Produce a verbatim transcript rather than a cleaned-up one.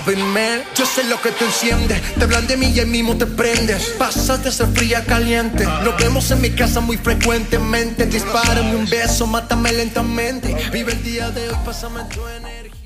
loving man. Yo sé lo que te enciende, te hablan de mí y ahí mismo te prendes. Pasas de ser fría a caliente, nos vemos en mi casa muy frecuentemente. Dispárame un beso, mátame lentamente. Vive el día de hoy, pásame tu energía.